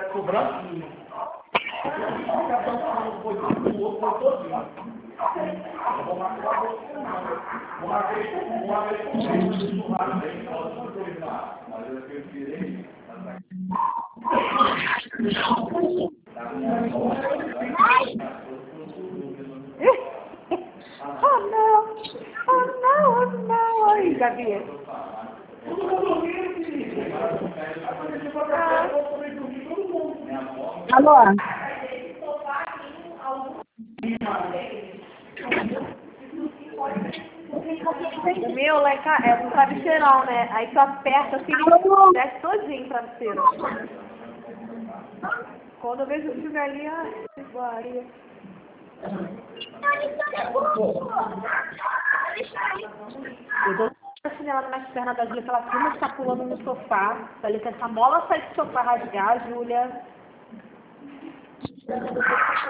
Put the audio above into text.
ficou branquinho. O outro foi todinho. Vou marcar o churrasco aí, mas eu preferi. Oh não! Oh não! Oh não! Aí, Gabi. Alô? O meu lá em casa é um travesseirão, né? Aí tu aperta assim, desce todinho o travesseiro. Quando eu vejo o filme ali, ai, que varia. Eu dou a chinelada nas pernas da Júlia, que ela filma que tá pulando no sofá. Falei que essa mola sai do sofá rasgar, Júlia.